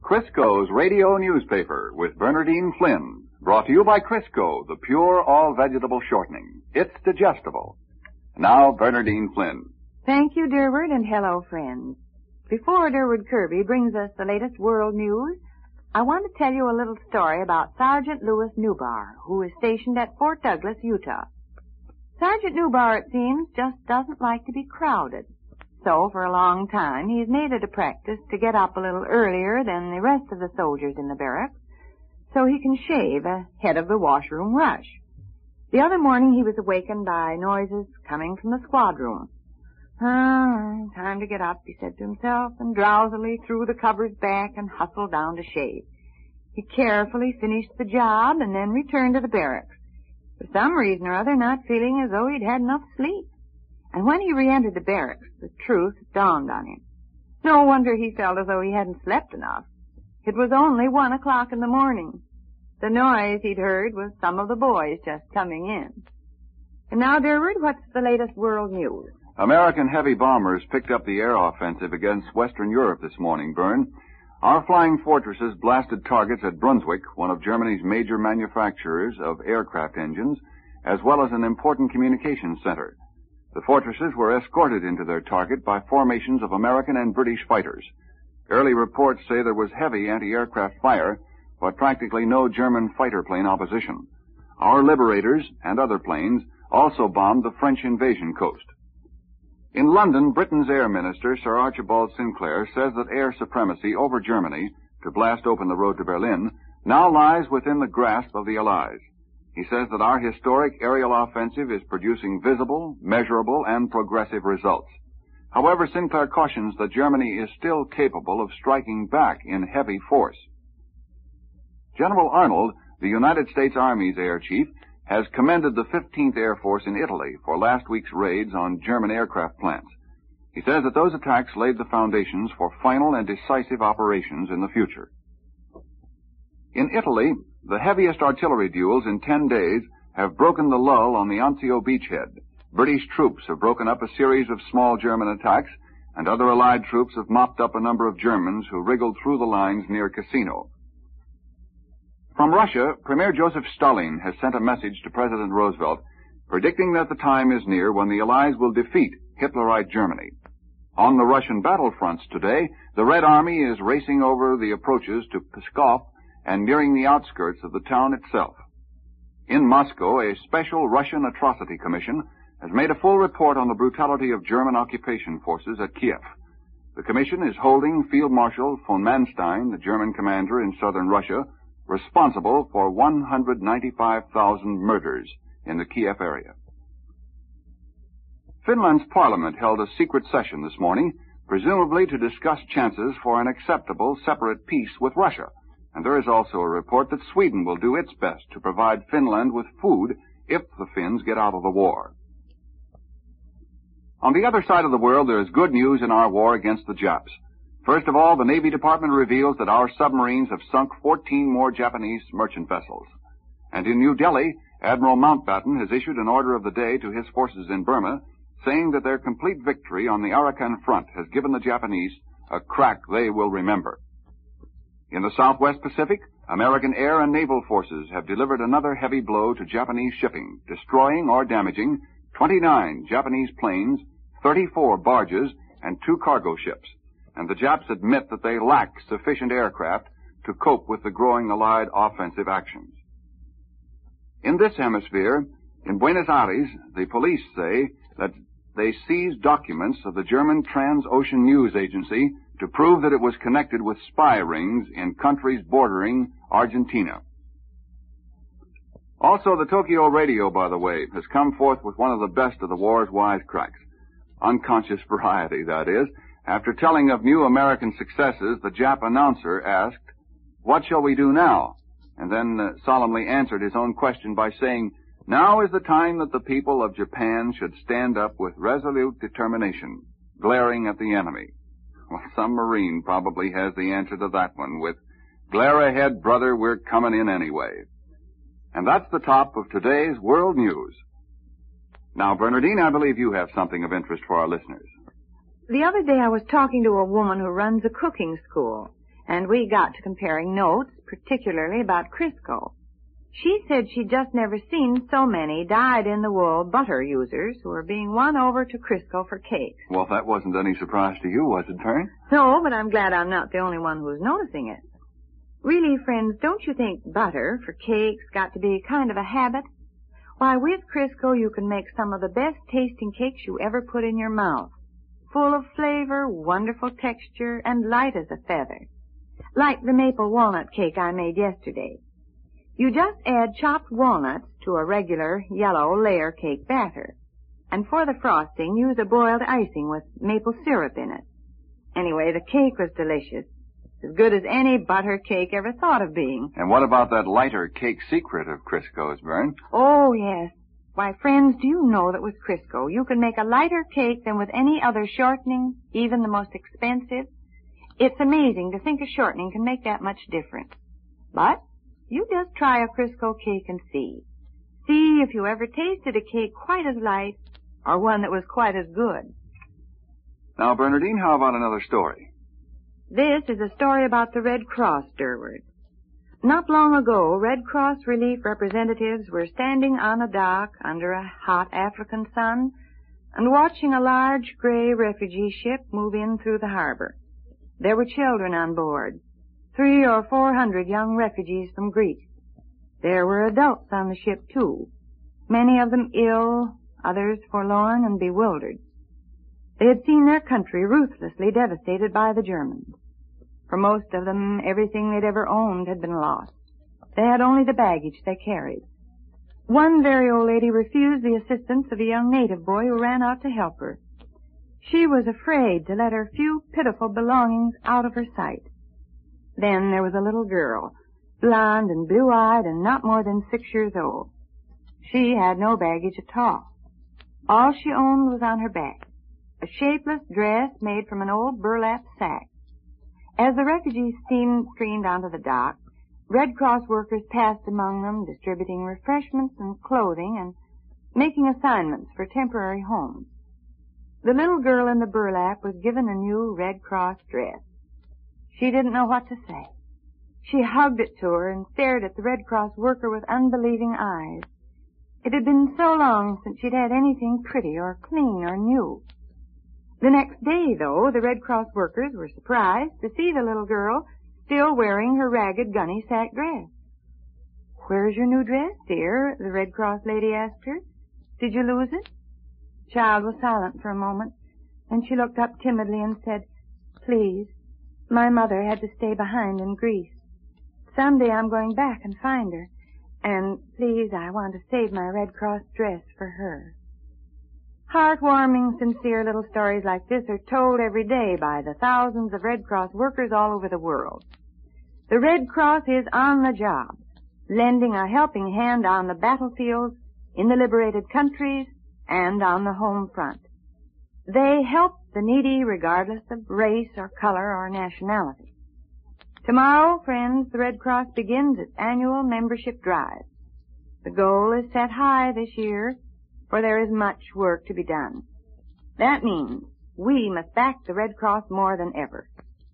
Crisco's radio newspaper with Bernardine Flynn. Brought to you by Crisco, the pure all-vegetable shortening. It's digestible. Now, Bernardine Flynn. Thank you, Durward, and hello, friends. Before Durward Kirby brings us the latest world news, I want to tell you a little story about Sergeant Louis Newbar, who is stationed at Fort Douglas, Utah. Sergeant Newbar, it seems, just doesn't like to be crowded. So, for a long time, he's made it a practice to get up a little earlier than the rest of the soldiers in the barracks, so he can shave ahead of the washroom rush. The other morning he was awakened by noises coming from the squad room. Time to get up, he said to himself, and drowsily threw the covers back and hustled down to shave. He carefully finished the job and then returned to the barracks, for some reason or other not feeling as though he'd had enough sleep. And when he re-entered the barracks, the truth dawned on him. No wonder he felt as though he hadn't slept enough. It was only 1 o'clock in the morning. The noise he'd heard was some of the boys just coming in. And now, Durward, what's the latest world news? American heavy bombers picked up the air offensive against Western Europe this morning, Bern. Our flying fortresses blasted targets at Brunswick, one of Germany's major manufacturers of aircraft engines, as well as an important communications center. The fortresses were escorted into their target by formations of American and British fighters. Early reports say there was heavy anti-aircraft fire, but practically no German fighter plane opposition. Our Liberators and other planes also bombed the French invasion coast. In London, Britain's Air Minister, Sir Archibald Sinclair, says that air supremacy over Germany, to blast open the road to Berlin, now lies within the grasp of the Allies. He says that our historic aerial offensive is producing visible, measurable, and progressive results. However, Sinclair cautions that Germany is still capable of striking back in heavy force. General Arnold, the United States Army's air chief, has commended the 15th Air Force in Italy for last week's raids on German aircraft plants. He says that those attacks laid the foundations for final and decisive operations in the future. In Italy, the heaviest artillery duels in 10 days have broken the lull on the Anzio beachhead. British troops have broken up a series of small German attacks, and other Allied troops have mopped up a number of Germans who wriggled through the lines near Cassino. From Russia, Premier Joseph Stalin has sent a message to President Roosevelt predicting that the time is near when the Allies will defeat Hitlerite Germany. On the Russian battlefronts today, the Red Army is racing over the approaches to Pskov and nearing the outskirts of the town itself. In Moscow, a special Russian atrocity commission has made a full report on the brutality of German occupation forces at Kiev. The commission is holding Field Marshal von Manstein, the German commander in southern Russia, responsible for 195,000 murders in the Kiev area. Finland's parliament held a secret session this morning, presumably to discuss chances for an acceptable separate peace with Russia. And there is also a report that Sweden will do its best to provide Finland with food if the Finns get out of the war. On the other side of the world, there is good news in our war against the Japs. First of all, the Navy Department reveals that our submarines have sunk 14 more Japanese merchant vessels. And in New Delhi, Admiral Mountbatten has issued an order of the day to his forces in Burma, saying that their complete victory on the Arakan front has given the Japanese a crack they will remember. In the Southwest Pacific, American air and naval forces have delivered another heavy blow to Japanese shipping, destroying or damaging 29 Japanese planes, 34 barges, and 2 cargo ships. And the Japs admit that they lack sufficient aircraft to cope with the growing Allied offensive actions. In this hemisphere, in Buenos Aires, the police say that they seized documents of the German Transocean News Agency to prove that it was connected with spy rings in countries bordering Argentina. Also, the Tokyo radio, by the way, has come forth with one of the best of the war's wisecracks. Unconscious variety, that is. After telling of new American successes, the Jap announcer asked, "What shall we do now?" And then solemnly answered his own question by saying, "Now is the time that the people of Japan should stand up with resolute determination, glaring at the enemy." Well, some Marine probably has the answer to that one with, "Glare ahead, brother, we're coming in anyway." And that's the top of today's World News. Now, Bernardine, I believe you have something of interest for our listeners. The other day I was talking to a woman who runs a cooking school, and we got to comparing notes, particularly about Crisco. She said she'd just never seen so many dyed-in-the-wool butter users who were being won over to Crisco for cakes. Well, that wasn't any surprise to you, was it, Vern? No, but I'm glad I'm not the only one who's noticing it. Really, friends, don't you think butter for cakes got to be kind of a habit? Why, with Crisco, you can make some of the best-tasting cakes you ever put in your mouth. Full of flavor, wonderful texture, and light as a feather. Like the maple walnut cake I made yesterday. You just add chopped walnuts to a regular yellow layer cake batter. And for the frosting, use a boiled icing with maple syrup in it. Anyway, the cake was delicious. As good as any butter cake ever thought of being. And what about that lighter cake secret of Crisco's, Vern? Oh, yes. Why, friends, do you know that with Crisco, you can make a lighter cake than with any other shortening, even the most expensive? It's amazing to think a shortening can make that much difference. But you just try a Crisco cake and see. See if you ever tasted a cake quite as light or one that was quite as good. Now, Bernadine, how about another story? This is a story about the Red Cross, Durward. Not long ago, Red Cross relief representatives were standing on a dock under a hot African sun and watching a large gray refugee ship move in through the harbor. There were children on board. 300 or 400 young refugees from Greece. There were adults on the ship, too. Many of them ill, others forlorn and bewildered. They had seen their country ruthlessly devastated by the Germans. For most of them, everything they'd ever owned had been lost. They had only the baggage they carried. One very old lady refused the assistance of a young native boy who ran out to help her. She was afraid to let her few pitiful belongings out of her sight. Then there was a little girl, blonde and blue-eyed and not more than 6 years old. She had no baggage at all. All she owned was on her back, a shapeless dress made from an old burlap sack. As the refugees streamed onto the dock, Red Cross workers passed among them, distributing refreshments and clothing and making assignments for temporary homes. The little girl in the burlap was given a new Red Cross dress. She didn't know what to say. She hugged it to her and stared at the Red Cross worker with unbelieving eyes. It had been so long since she'd had anything pretty or clean or new. The next day, though, the Red Cross workers were surprised to see the little girl still wearing her ragged gunny sack dress. "Where's your new dress, dear?" the Red Cross lady asked her. "Did you lose it?" The child was silent for a moment, then she looked up timidly and said, "Please, my mother had to stay behind in Greece. Someday I'm going back and find her. And please, I want to save my Red Cross dress for her." Heartwarming, sincere little stories like this are told every day by the thousands of Red Cross workers all over the world. The Red Cross is on the job, lending a helping hand on the battlefields, in the liberated countries, and on the home front. They help the needy regardless of race or color or nationality. Tomorrow, friends, the Red Cross begins its annual membership drive. The goal is set high this year, for there is much work to be done. That means we must back the Red Cross more than ever.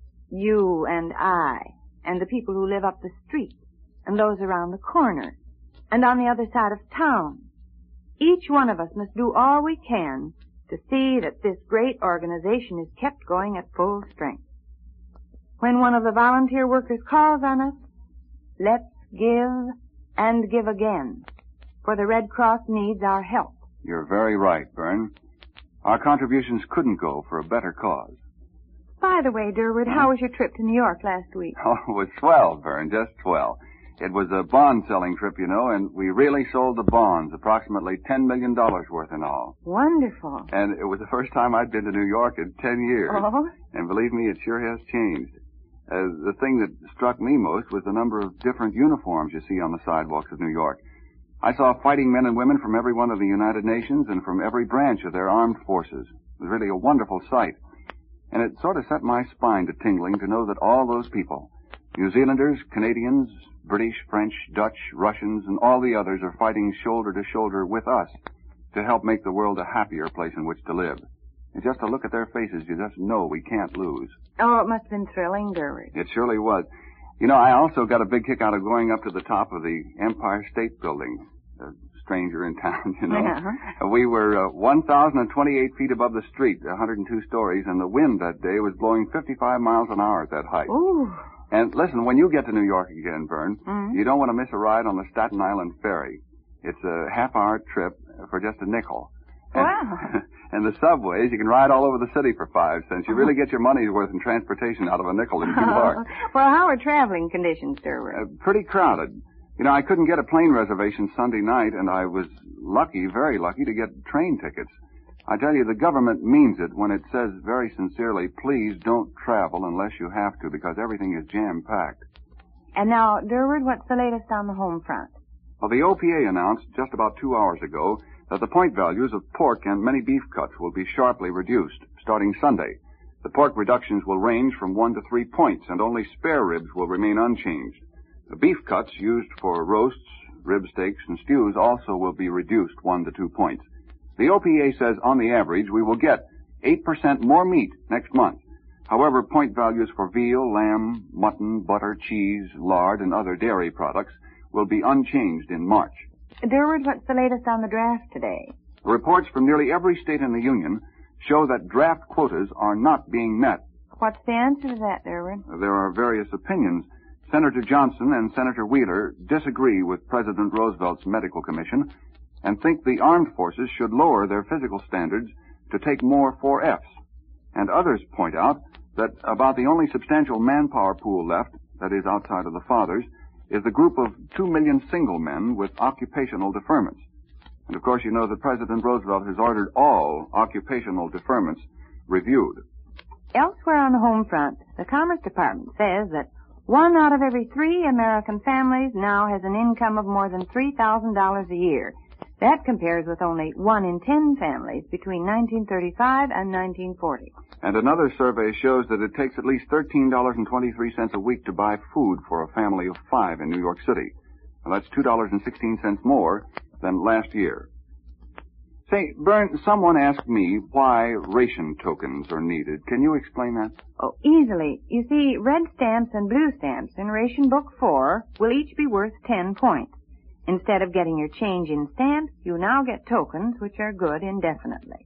You and I, and the people who live up the street, and those around the corner, and on the other side of town. Each one of us must do all we can to see that this great organization is kept going at full strength. When one of the volunteer workers calls on us, let's give and give again, for the Red Cross needs our help. You're very right, Bern. Our contributions couldn't go for a better cause. By the way, Durward, how was your trip to New York last week? Oh, it was swell, Bern, just swell. It was a bond-selling trip, you know, and we really sold the bonds, approximately $10 million worth in all. Wonderful. And it was the first time I'd been to New York in 10 years. Oh? And believe me, it sure has changed. The thing that struck me most was the number of different uniforms you see on the sidewalks of New York. I saw fighting men and women from every one of the United Nations and from every branch of their armed forces. It was really a wonderful sight. And it sort of set my spine to tingling to know that all those people, New Zealanders, Canadians, British, French, Dutch, Russians, and all the others are fighting shoulder to shoulder with us to help make the world a happier place in which to live. And just to look at their faces, you just know we can't lose. Oh, it must have been thrilling, Durward. It surely was. You know, I also got a big kick out of going up to the top of the Empire State Building. A stranger in town, you know. Uh-huh. We were 1,028 feet above the street, 102 stories, and the wind that day was blowing 55 miles an hour at that height. Ooh. And listen, when you get to New York again, Vern, you don't want to miss a ride on the Staten Island Ferry. It's a half-hour trip for just a nickel. Wow. And the subways, you can ride all over the city for 5 cents. You really get your money's worth in transportation out of a nickel in Kew Park. Well, how are traveling conditions, Durward? Pretty crowded. You know, I couldn't get a plane reservation Sunday night, and I was lucky, very lucky, to get train tickets. I tell you, the government means it when it says very sincerely, please don't travel unless you have to, because everything is jam-packed. And now, Durward, what's the latest on the home front? Well, the OPA announced just about 2 hours ago that the point values of pork and many beef cuts will be sharply reduced starting Sunday. The pork reductions will range from 1 to 3 points, and only spare ribs will remain unchanged. The beef cuts used for roasts, rib steaks, and stews also will be reduced 1 to 2 points. The OPA says on the average we will get 8% more meat next month. However, point values for veal, lamb, mutton, butter, cheese, lard, and other dairy products will be unchanged in March. Durward, what's the latest on the draft today? Reports from nearly every state in the Union show that draft quotas are not being met. What's the answer to that, Durward? There are various opinions. Senator Johnson and Senator Wheeler disagree with President Roosevelt's medical commission and think the armed forces should lower their physical standards to take more 4Fs. And others point out that about the only substantial manpower pool left, that is outside of the fathers, is the group of 2 million single men with occupational deferments. And of course you know that President Roosevelt has ordered all occupational deferments reviewed. Elsewhere on the home front, the Commerce Department says that 1 out of every 3 American families now has an income of more than $3,000 a year. That compares with only 1 in 10 families between 1935 and 1940. And another survey shows that it takes at least $13.23 a week to buy food for a family of 5 in New York City. Well, that's $2.16 more than last year. Say, Bern, someone asked me why ration tokens are needed. Can you explain that? Oh, easily. You see, red stamps and blue stamps in Ration Book 4 will each be worth 10 points. Instead of getting your change in stamps, you now get tokens which are good indefinitely.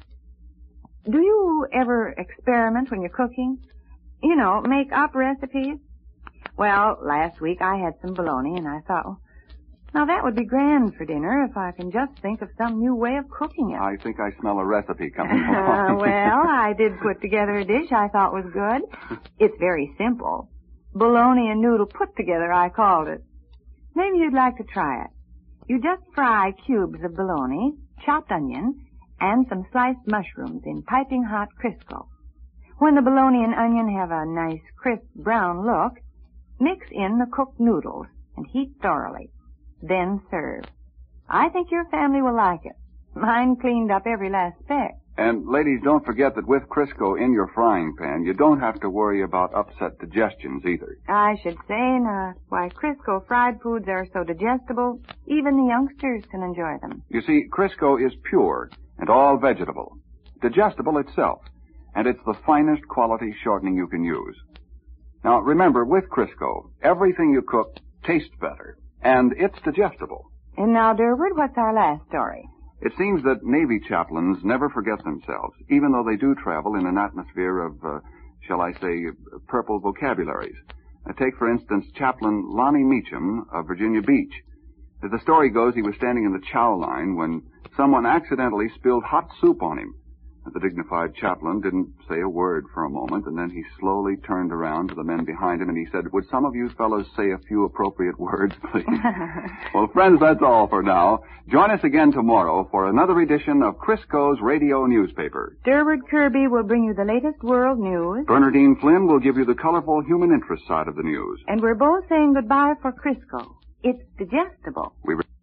Do you ever experiment when you're cooking? You know, make up recipes? Well, last week I had some bologna and I thought, well, now that would be grand for dinner if I can just think of some new way of cooking it. I think I smell a recipe coming along. Well, I did put together a dish I thought was good. It's very simple. Bologna and noodle put together, I called it. Maybe you'd like to try it. You just fry cubes of bologna, chopped onion, and some sliced mushrooms in piping hot Crisco. When the bologna and onion have a nice crisp brown look, mix in the cooked noodles and heat thoroughly. Then serve. I think your family will like it. Mine cleaned up every last speck. And ladies, don't forget that with Crisco in your frying pan, you don't have to worry about upset digestions either. I should say not. Why, Crisco fried foods are so digestible, even the youngsters can enjoy them. You see, Crisco is pure and all vegetable, digestible itself, and it's the finest quality shortening you can use. Now, remember, with Crisco, everything you cook tastes better, and it's digestible. And now, Durward, what's our last story? It seems that Navy chaplains never forget themselves, even though they do travel in an atmosphere of, shall I say, purple vocabularies. Take, for instance, Chaplain Lonnie Meacham of Virginia Beach. As the story goes, he was standing in the chow line when someone accidentally spilled hot soup on him. The dignified chaplain didn't say a word for a moment, and then he slowly turned around to the men behind him and he said, "Would some of you fellows say a few appropriate words, please?" Well, friends, that's all for now. Join us again tomorrow for another edition of Crisco's Radio Newspaper. Durward Kirby will bring you the latest world news. Bernardine Flynn will give you the colorful human interest side of the news. And we're both saying goodbye for Crisco. It's digestible. We